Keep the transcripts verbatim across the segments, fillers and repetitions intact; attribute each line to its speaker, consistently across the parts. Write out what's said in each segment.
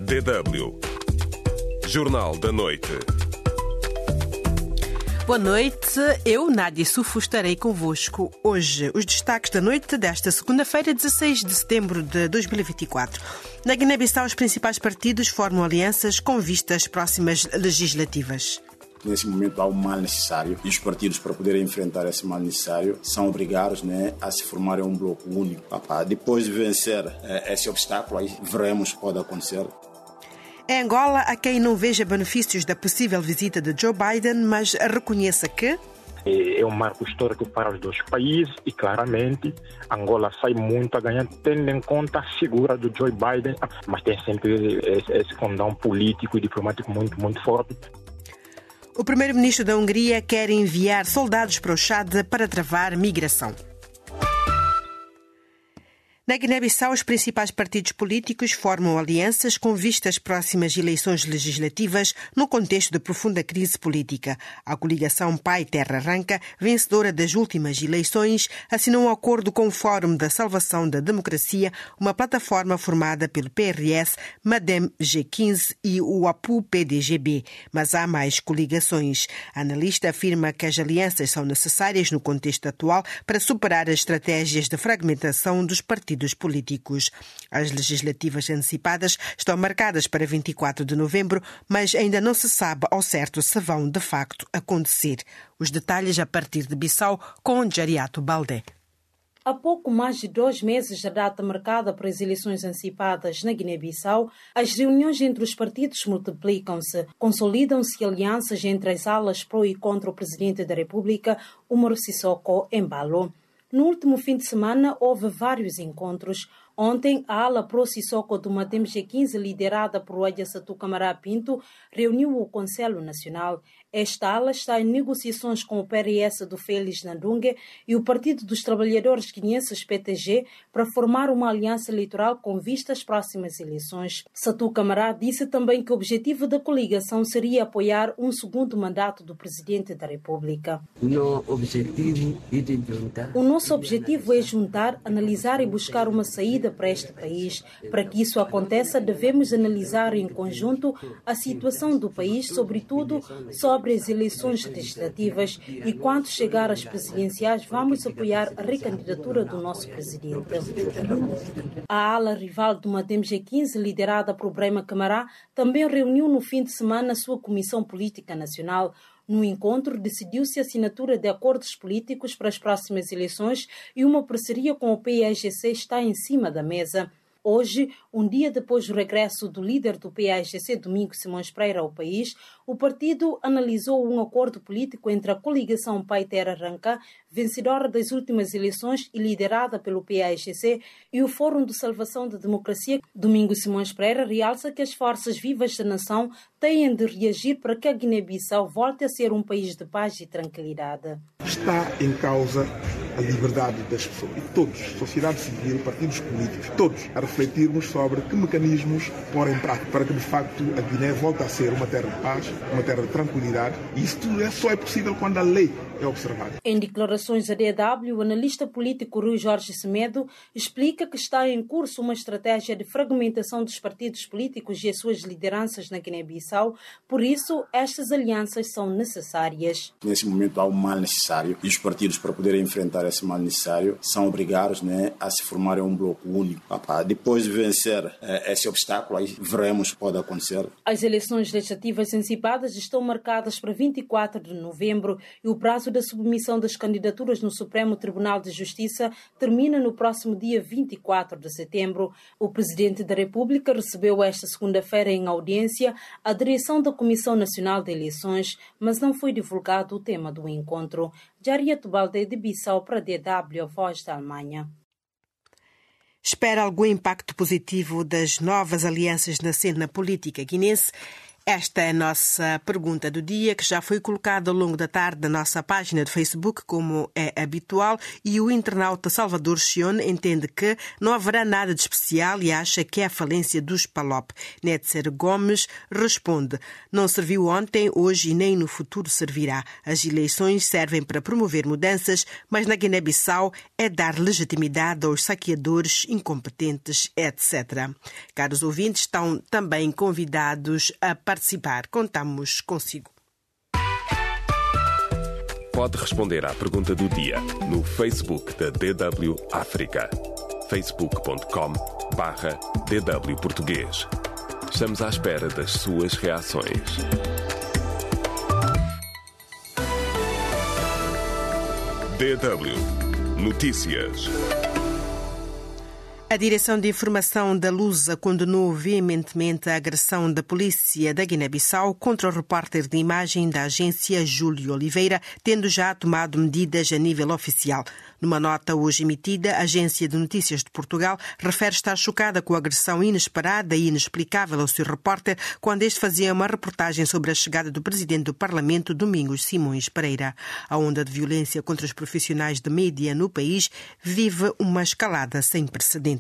Speaker 1: D W Jornal da Noite.
Speaker 2: Boa noite, eu, Nádia Sufo, estarei convosco hoje. Os destaques da noite desta segunda-feira, dezasseis de setembro de dois mil e vinte e quatro. Na Guiné-Bissau, os principais partidos formam alianças com vistas às próximas legislativas.
Speaker 3: Nesse momento há um mal necessário e os partidos, para poderem enfrentar esse mal necessário, são obrigados, né, a se formarem um bloco único. Depois de vencer eh, esse obstáculo, aí veremos o que pode acontecer.
Speaker 2: Em Angola, há quem não veja benefícios da possível visita de Joe Biden, mas reconheça que
Speaker 4: é um marco histórico para os dois países e, claramente, Angola sai muito a ganhar, tendo em conta a figura do Joe Biden, mas tem sempre esse condão político e diplomático muito, muito forte.
Speaker 2: O primeiro-ministro da Hungria quer enviar soldados para o Chad para travar migração. Na Guiné-Bissau, os principais partidos políticos formam alianças com vistas às próximas eleições legislativas no contexto de profunda crise política. A coligação Pai Terra Arranca, vencedora das últimas eleições, assinou um acordo com o Fórum da Salvação da Democracia, uma plataforma formada pelo P R S, MADEM G quinze e o APU-P D G B. Mas há mais coligações. A analista afirma que as alianças são necessárias no contexto atual para superar as estratégias de fragmentação dos partidos dos políticos. As legislativas antecipadas estão marcadas para vinte e quatro de novembro, mas ainda não se sabe ao certo se vão de facto acontecer. Os detalhes a partir de Bissau com Jariato Baldé.
Speaker 5: Há pouco mais de dois meses da data marcada para as eleições antecipadas na Guiné-Bissau, as reuniões entre os partidos multiplicam-se, consolidam-se alianças entre as alas pró e contra o presidente da República, Umaru Sissoko Embalo. No último fim de semana, houve vários encontros. Ontem, a ala pró-Sissoko do MADEM G quinze, liderada por Adjassatu Camará Pinto, reuniu o Conselho Nacional. Esta ala está em negociações com o P R S do Félix Nandungue e o Partido dos Trabalhadores Guineenses P T G para formar uma aliança eleitoral com vista às próximas eleições. Satu Camará disse também que o objetivo da coligação seria apoiar um segundo mandato do Presidente da República.
Speaker 6: No objetivo é de juntar.
Speaker 5: O nosso objetivo é juntar, analisar e buscar uma saída para este país. Para que isso aconteça, devemos analisar em conjunto a situação do país, sobretudo sobre as eleições legislativas, e quando chegar às presidenciais, vamos apoiar a recandidatura do nosso presidente. A ala rival do MADEM G quinze, liderada por Brema Camará, também reuniu no fim de semana a sua Comissão Política Nacional. No encontro, decidiu-se a assinatura de acordos políticos para as próximas eleições e uma parceria com o P A G C está em cima da mesa. Hoje, um dia depois do regresso do líder do P A G C, Domingos Simões Pereira, ao país, o partido analisou um acordo político entre a coligação Pai Terra Arranca, vencedora das últimas eleições e liderada pelo P A G C, e o Fórum de Salvação da Democracia. Domingos Simões Pereira realça que as forças vivas da nação têm de reagir para que a Guiné-Bissau volte a ser um país de paz e tranquilidade.
Speaker 7: Está em causa a liberdade das pessoas. E todos, sociedade civil, partidos políticos, todos, a refletirmos sobre que mecanismos pôr em prática para que, de facto, a Guiné volte a ser uma terra de paz, uma terra de tranquilidade. E isso tudo é, só é possível quando a lei é observada.
Speaker 5: Em declarações à D W, o analista político Rui Jorge Semedo explica que está em curso uma estratégia de fragmentação dos partidos políticos e as suas lideranças na Guiné-Bissau. Por isso, estas alianças são necessárias.
Speaker 3: Nesse momento há um mal necessário e os partidos, para poderem enfrentar esse mal necessário, são obrigados, né, a se formarem um bloco único. Depois de vencer eh, esse obstáculo, aí veremos o que pode acontecer.
Speaker 5: As eleições legislativas antecipadas estão marcadas para vinte e quatro de novembro e o prazo da submissão das candidaturas no Supremo Tribunal de Justiça termina no próximo dia vinte e quatro de setembro. O Presidente da República recebeu esta segunda-feira em audiência a direção da Comissão Nacional de Eleições, mas não foi divulgado o tema do encontro. Jariato Baldé, de Bissau para a D W, a Voz da Alemanha.
Speaker 2: Espera algum impacto positivo das novas alianças na cena política guinense? Esta é a nossa pergunta do dia, que já foi colocada ao longo da tarde na nossa página de Facebook, como é habitual, e o internauta Salvador Sion entende que não haverá nada de especial e acha que é a falência dos Palop. Netzer Gomes responde: não serviu ontem, hoje e nem no futuro servirá. As eleições servem para promover mudanças, mas na Guiné-Bissau é dar legitimidade aos saqueadores, incompetentes, etcétera. Caros ouvintes, estão também convidados a participar. Contamos consigo.
Speaker 1: Pode responder à pergunta do dia no Facebook da D W África. facebook ponto com barra D W Português. Estamos à espera das suas reações. D W Notícias.
Speaker 2: A Direção de Informação da Lusa condenou veementemente a agressão da polícia da Guiné-Bissau contra o repórter de imagem da agência Júlio Oliveira, tendo já tomado medidas a nível oficial. Numa nota hoje emitida, a Agência de Notícias de Portugal refere estar chocada com a agressão inesperada e inexplicável ao seu repórter quando este fazia uma reportagem sobre a chegada do presidente do Parlamento, Domingos Simões Pereira. A onda de violência contra os profissionais de mídia no país vive uma escalada sem precedentes.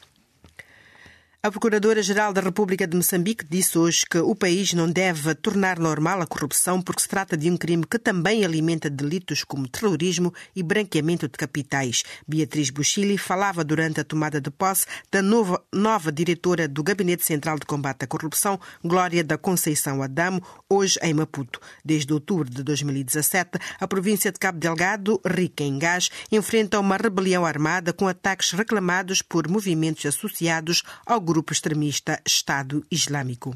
Speaker 2: A Procuradora-Geral da República de Moçambique disse hoje que o país não deve tornar normal a corrupção porque se trata de um crime que também alimenta delitos como terrorismo e branqueamento de capitais. Beatriz Buchili falava durante a tomada de posse da nova, nova diretora do Gabinete Central de Combate à Corrupção, Glória da Conceição Adamo, hoje em Maputo. Desde outubro de dois mil e dezassete, a província de Cabo Delgado, rica em gás, enfrenta uma rebelião armada com ataques reclamados por movimentos associados ao grupo grupo extremista Estado Islâmico.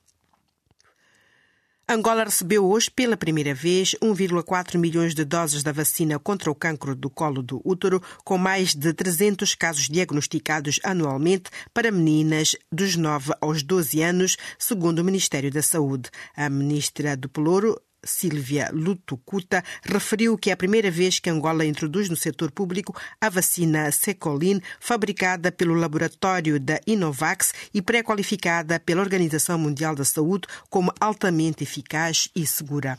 Speaker 2: Angola recebeu hoje, pela primeira vez, um vírgula quatro milhões de doses da vacina contra o cancro do colo do útero, com mais de trezentos casos diagnosticados anualmente para meninas dos nove aos doze anos, segundo o Ministério da Saúde. A ministra do Pelouro, Sílvia Lutucuta, referiu que é a primeira vez que Angola introduz no setor público a vacina Secolin, fabricada pelo laboratório da Inovax e pré-qualificada pela Organização Mundial da Saúde como altamente eficaz e segura.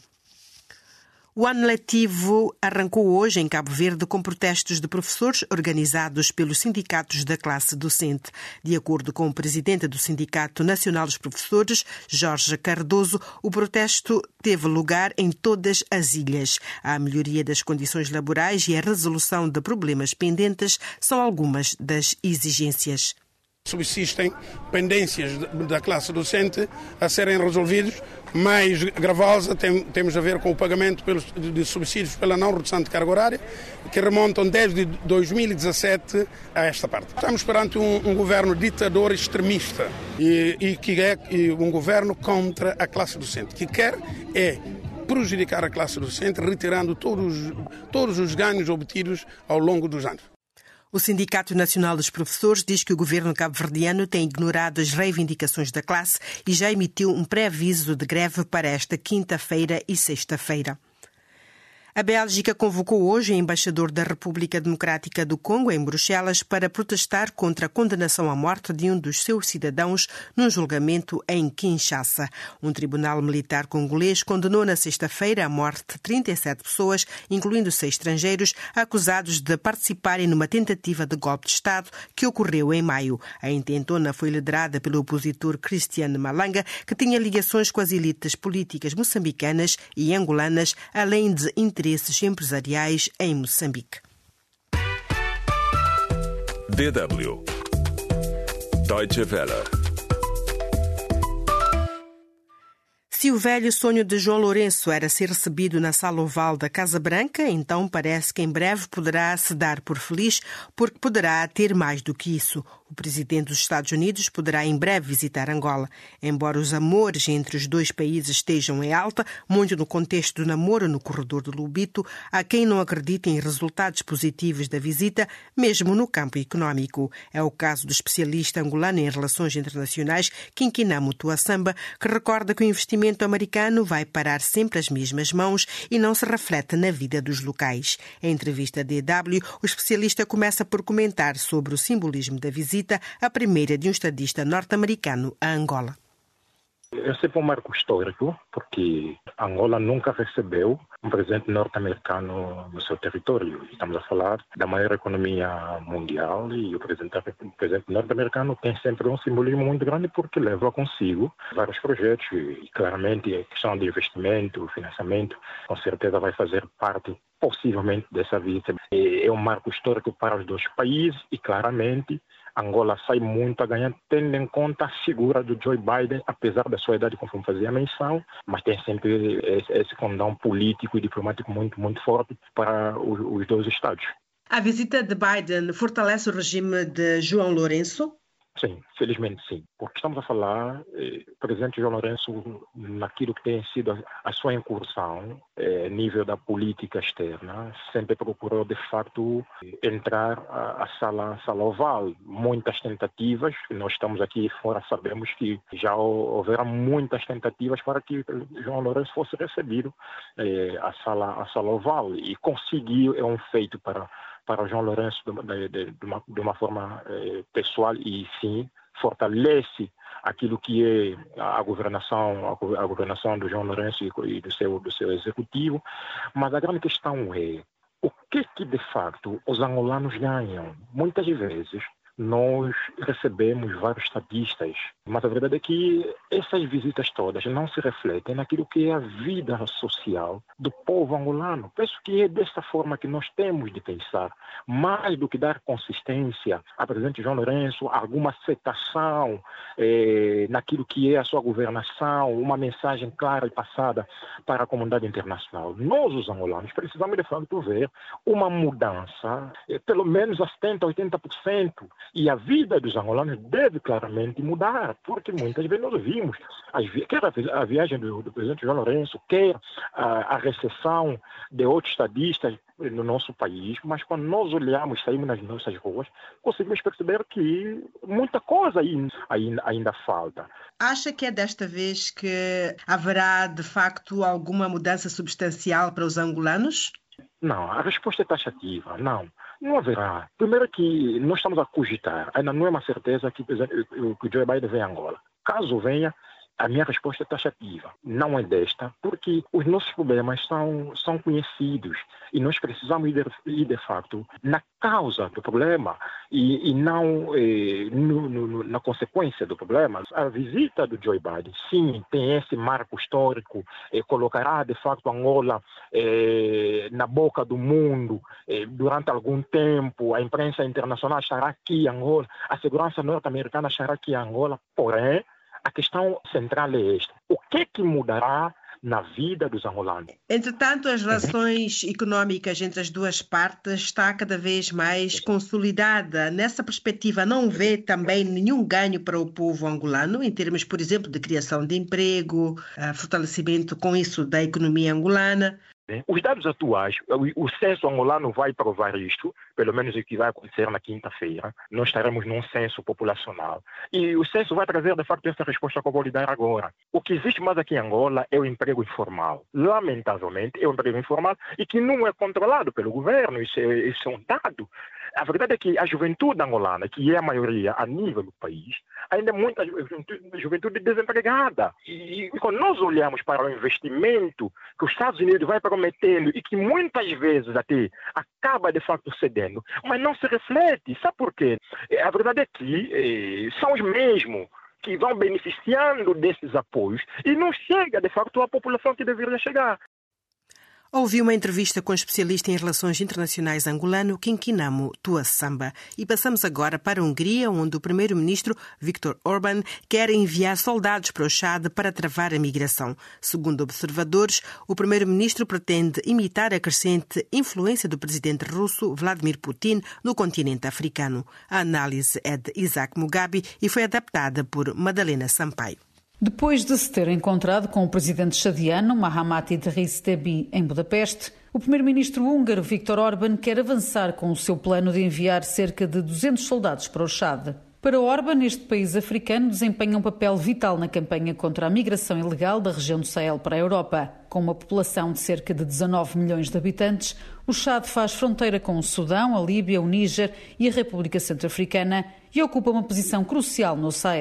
Speaker 2: O ano letivo arrancou hoje em Cabo Verde com protestos de professores organizados pelos sindicatos da classe docente. De acordo com o presidente do Sindicato Nacional dos Professores, Jorge Cardoso, o protesto teve lugar em todas as ilhas. A melhoria das condições laborais e a resolução de problemas pendentes são algumas das exigências.
Speaker 8: Subsistem pendências da classe docente a serem resolvidos. Mais gravosa tem, temos a ver com o pagamento pelos, de subsídios pela não redução de carga horária, que remontam desde dois mil e dezassete a esta parte. Estamos perante um, um governo ditador extremista e, e que é e um governo contra a classe docente, que quer é prejudicar a classe docente, retirando todos, todos os ganhos obtidos ao longo dos anos.
Speaker 2: O Sindicato Nacional dos Professores diz que o governo cabo-verdiano tem ignorado as reivindicações da classe e já emitiu um pré-aviso de greve para esta quinta-feira e sexta-feira. A Bélgica convocou hoje o embaixador da República Democrática do Congo em Bruxelas para protestar contra a condenação à morte de um dos seus cidadãos num julgamento em Kinshasa. Um tribunal militar congolês condenou na sexta-feira à morte trinta e sete pessoas, incluindo seis estrangeiros, acusados de participarem numa tentativa de golpe de Estado que ocorreu em maio. A intentona foi liderada pelo opositor Christian Malanga, que tinha ligações com as elites políticas moçambicanas e angolanas, além de interesses empresariais em Moçambique.
Speaker 1: D W Deutsche Welle.
Speaker 2: Se o velho sonho de João Lourenço era ser recebido na sala oval da Casa Branca, então parece que em breve poderá se dar por feliz, porque poderá ter mais do que isso. O presidente dos Estados Unidos poderá em breve visitar Angola. Embora os amores entre os dois países estejam em alta, muito no contexto do namoro no corredor do Lubito, há quem não acredite em resultados positivos da visita, mesmo no campo económico. É o caso do especialista angolano em relações internacionais, Quinquina Mutuassamba, que recorda que o investimento americano vai parar sempre as mesmas mãos e não se reflete na vida dos locais. Em entrevista à D W, o especialista começa por comentar sobre o simbolismo da visita, a primeira de um estadista norte-americano a Angola.
Speaker 4: É sempre um marco histórico, porque Angola nunca recebeu um presidente norte-americano no seu território. Estamos a falar da maior economia mundial e o presidente, o presidente norte-americano tem sempre um simbolismo muito grande porque leva consigo vários projetos e claramente a questão de investimento, financiamento, com certeza vai fazer parte possivelmente dessa visita. É um marco histórico para os dois países e claramente Angola sai muito a ganhar, tendo em conta a figura do Joe Biden, apesar da sua idade, conforme fazia a menção, mas tem sempre esse, esse condão político e diplomático muito, muito forte para os, os dois estados.
Speaker 2: A visita de Biden fortalece o regime de João Lourenço?
Speaker 4: Sim, felizmente sim, porque estamos a falar, eh, o presidente João Lourenço, naquilo que tem sido a, a sua incursão, eh, nível da política externa, sempre procurou de facto entrar a, a sala, sala oval. Muitas tentativas, nós estamos aqui fora, sabemos que já houveram muitas tentativas para que João Lourenço fosse recebido eh, a sala, a sala oval e conseguiu, é um feito para para o João Lourenço de, de, de, uma, de uma forma eh, pessoal e sim fortalece aquilo que é a governação, a, a governação do João Lourenço e, e do seu do seu executivo, mas a grande questão é o que que de facto os angolanos ganham. Muitas vezes nós recebemos vários estadistas, mas a verdade é que essas visitas todas não se refletem naquilo que é a vida social do povo angolano. Penso que é dessa forma que nós temos de pensar, mais do que dar consistência a presidente João Lourenço, alguma aceitação eh, naquilo que é a sua governação, uma mensagem clara e passada para a comunidade internacional. Nós, os angolanos, precisamos de fato ver uma mudança, eh, pelo menos a setenta por cento, oitenta por cento, e a vida dos angolanos deve claramente mudar, porque muitas vezes nós vimos, as vi- quer a, a viagem do, do presidente João Lourenço, quer a, a recessão de outros estadistas no nosso país, mas quando nós olhamos, saímos nas nossas ruas, conseguimos perceber que muita coisa ainda, ainda, ainda falta.
Speaker 2: Acha que é desta vez que haverá, de facto, alguma mudança substancial para os angolanos?
Speaker 4: Não, a resposta é taxativa, não. Não haverá. Primeiro que nós estamos a cogitar, ainda não é uma certeza que, que o Joe Biden venha a Angola. Caso venha, a minha resposta é taxativa. Não é desta, porque os nossos problemas são, são conhecidos e nós precisamos ir de, ir de facto na causa do problema e, e não eh, no, no, na consequência do problema. A visita do Joe Biden, sim, tem esse marco histórico, eh, colocará de facto Angola eh, na boca do mundo eh, durante algum tempo. A imprensa internacional estará aqui em Angola, a segurança norte-americana estará aqui em Angola, porém, a questão central é esta. O que é que mudará na vida dos angolanos?
Speaker 2: Entretanto, as relações uhum. económicas entre as duas partes está cada vez mais consolidada. Nessa perspectiva, não vê também nenhum ganho para o povo angolano, em termos, por exemplo, de criação de emprego, fortalecimento com isso da economia angolana?
Speaker 4: Os dados atuais, o censo angolano vai provar isto, pelo menos o que vai acontecer na quinta-feira. Nós estaremos num censo populacional. E o censo vai trazer, de facto, essa resposta que eu vou lhe dar agora. O que existe mais aqui em Angola é o emprego informal. Lamentavelmente, é o emprego informal e que não é controlado pelo governo. Isso é, isso é um dado. A verdade é que a juventude angolana, que é a maioria a nível do país, ainda é muita juventude, juventude desempregada. E, e quando nós olhamos para o investimento que os Estados Unidos vai prometendo e que muitas vezes até acaba de facto cedendo, mas não se reflete. Sabe por quê? A verdade é que eh, são os mesmos que vão beneficiando desses apoios e não chega de facto à população que deveria chegar.
Speaker 2: Ouvi uma entrevista com o especialista em relações internacionais angolano Kinkinamo Tuassamba. E passamos agora para a Hungria, onde o primeiro-ministro Viktor Orbán quer enviar soldados para o Chad para travar a migração. Segundo observadores, o primeiro-ministro pretende imitar a crescente influência do presidente russo Vladimir Putin no continente africano. A análise é de Isaac Mugabe e foi adaptada por Madalena Sampaio.
Speaker 9: Depois de se ter encontrado com o presidente chadiano Mahamat Idriss Déby em Budapeste, o primeiro-ministro húngaro Viktor Orbán quer avançar com o seu plano de enviar cerca de duzentos soldados para o Chad. Para Orbán, este país africano desempenha um papel vital na campanha contra a migração ilegal da região do Sahel para a Europa. Com uma população de cerca de dezanove milhões de habitantes, o Chad faz fronteira com o Sudão, a Líbia, o Níger e a República Centro-Africana e ocupa uma posição crucial no Sahel.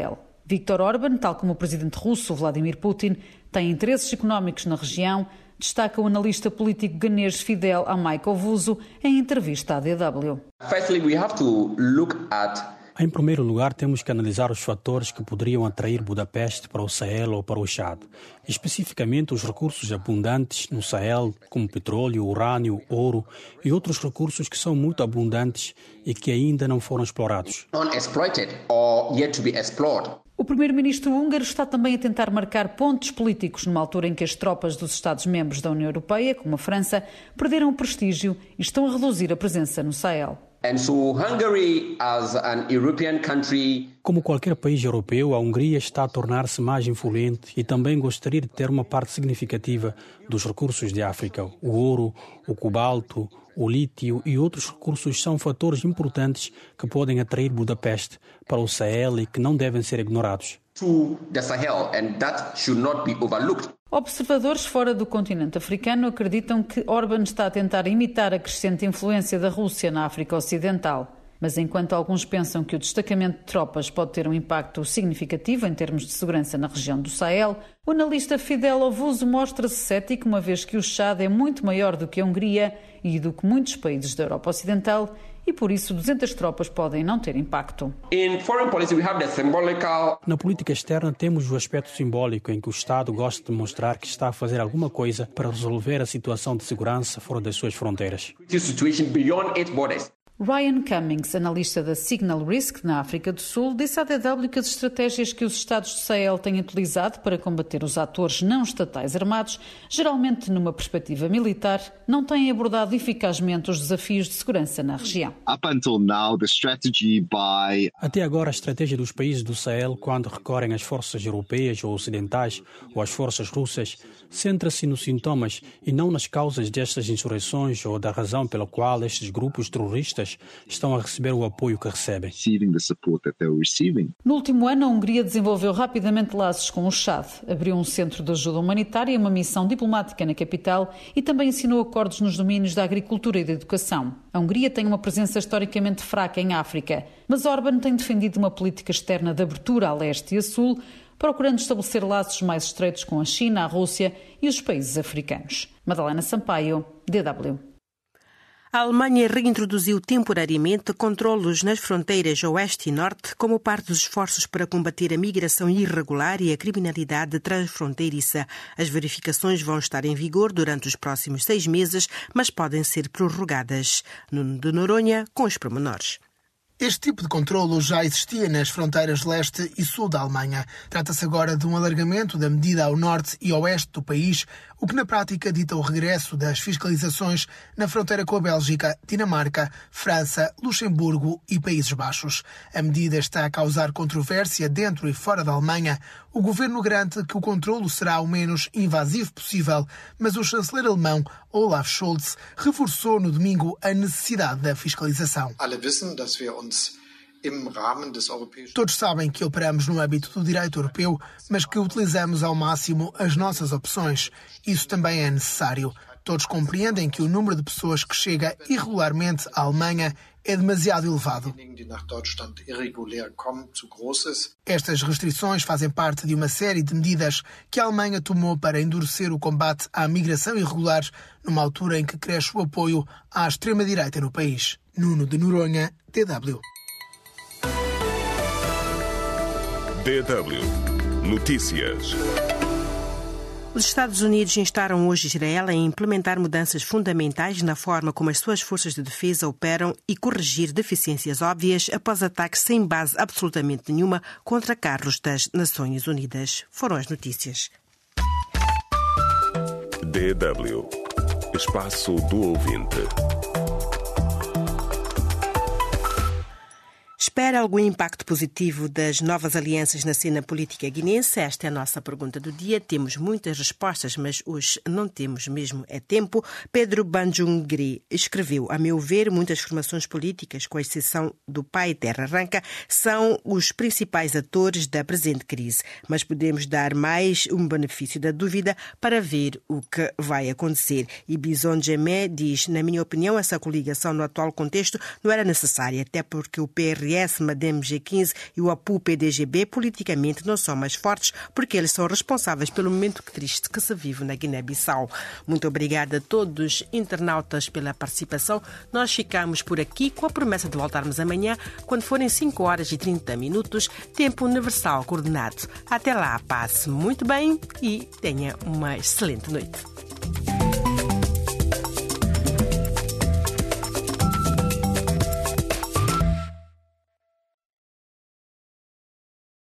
Speaker 9: Viktor Orban, tal como o presidente russo Vladimir Putin, tem interesses económicos na região, destaca o analista político ganês fidel a Michael Vuso em entrevista à D W.
Speaker 10: Firstly, we have to look at
Speaker 11: Em primeiro lugar, temos que analisar os fatores que poderiam atrair Budapeste para o Sahel ou para o Chad. Especificamente, os recursos abundantes no Sahel, como petróleo, urânio, ouro e outros recursos que são muito abundantes e que ainda não foram explorados.
Speaker 10: unexploited or yet to be explored.
Speaker 9: O primeiro-ministro húngaro está também a tentar marcar pontos políticos numa altura em que as tropas dos Estados-membros da União Europeia, como a França, perderam o prestígio e estão a reduzir a presença no Sahel.
Speaker 10: And so Hungary, as an European country,
Speaker 11: Como qualquer país europeu, a Hungria está a tornar-se mais influente e também gostaria de ter uma parte significativa dos recursos de África. O ouro, o cobalto, o lítio e outros recursos são fatores importantes que podem atrair Budapeste para o Sahel e que não devem ser ignorados.
Speaker 10: to the Sahel, and that should not be overlooked.
Speaker 9: Observadores fora do continente africano acreditam que Orban está a tentar imitar a crescente influência da Rússia na África Ocidental. Mas enquanto alguns pensam que o destacamento de tropas pode ter um impacto significativo em termos de segurança na região do Sahel, o analista Fidel Ovuso mostra-se cético, uma vez que o Chad é muito maior do que a Hungria e do que muitos países da Europa Ocidental, e por isso duzentas tropas podem não ter impacto.
Speaker 10: In foreign policy, we have the symbolical.
Speaker 11: Na política externa temos o aspecto simbólico em que o Estado gosta de mostrar que está a fazer alguma coisa para resolver a situação de segurança fora das suas fronteiras.
Speaker 10: situation beyond its borders.
Speaker 9: Ryan Cummings, analista da Signal Risk na África do Sul, disse à D W que as estratégias que os Estados do Sahel têm utilizado para combater os atores não estatais armados, geralmente numa perspectiva militar, não têm abordado eficazmente os desafios de segurança na região.
Speaker 12: Up until now, the strategy by...
Speaker 11: Até agora, a estratégia dos países do Sahel, quando recorrem às forças europeias ou ocidentais ou às forças russas, centra-se nos sintomas e não nas causas destas insurreições ou da razão pela qual estes grupos terroristas estão a receber o apoio que recebem.
Speaker 9: No último ano, a Hungria desenvolveu rapidamente laços com o Chad, abriu um centro de ajuda humanitária e uma missão diplomática na capital e também assinou acordos nos domínios da agricultura e da educação. A Hungria tem uma presença historicamente fraca em África, mas Orban tem defendido uma política externa de abertura a leste e a sul, procurando estabelecer laços mais estreitos com a China, a Rússia e os países africanos. Madalena Sampaio, D W.
Speaker 2: A Alemanha reintroduziu temporariamente controlos nas fronteiras oeste e norte como parte dos esforços para combater a migração irregular e a criminalidade transfronteiriça. As verificações vão estar em vigor durante os próximos seis meses, mas podem ser prorrogadas. Nuno de Noronha, com os pormenores.
Speaker 13: Este tipo de controlo já existia nas fronteiras leste e sul da Alemanha. Trata-se agora de um alargamento da medida ao norte e oeste do país, o que na prática dita o regresso das fiscalizações na fronteira com a Bélgica, Dinamarca, França, Luxemburgo e Países Baixos. A medida está a causar controvérsia dentro e fora da Alemanha. O governo garante que o controlo será o menos invasivo possível, mas o chanceler alemão Olaf Scholz reforçou no domingo a necessidade da fiscalização. Todos sabem que operamos no âmbito do direito europeu, mas que utilizamos ao máximo as nossas opções. Isso também é necessário. Todos compreendem que o número de pessoas que chega irregularmente à Alemanha é demasiado elevado. Estas restrições fazem parte de uma série de medidas que a Alemanha tomou para endurecer o combate à migração irregular, numa altura em que cresce o apoio à extrema-direita no país. Nuno de Noronha, D W.
Speaker 1: D W Notícias.
Speaker 2: Os Estados Unidos instaram hoje Israel a implementar mudanças fundamentais na forma como as suas forças de defesa operam e corrigir deficiências óbvias após ataques sem base absolutamente nenhuma contra carros das Nações Unidas. Foram as notícias.
Speaker 1: D W Espaço do Ouvinte.
Speaker 2: Espera algum impacto positivo das novas alianças na cena política guinense? Esta é a nossa pergunta do dia. Temos muitas respostas, mas hoje não temos mesmo é tempo. Pedro Banjungri escreveu: a meu ver, muitas formações políticas, com exceção do Pai Terra Arranca, são os principais atores da presente crise. Mas podemos dar mais um benefício da dúvida para ver o que vai acontecer. E Bison Gemé diz: na minha opinião, essa coligação no atual contexto não era necessária, até porque o P R S, MADEM G quinze e o APU-P D G B politicamente não são mais fortes porque eles são responsáveis pelo momento triste que se vive na Guiné-Bissau. Muito obrigada a todos os internautas pela participação. Nós ficamos por aqui com a promessa de voltarmos amanhã quando forem cinco horas e trinta minutos, tempo universal coordenado. Até lá, passe muito bem e tenha uma excelente noite.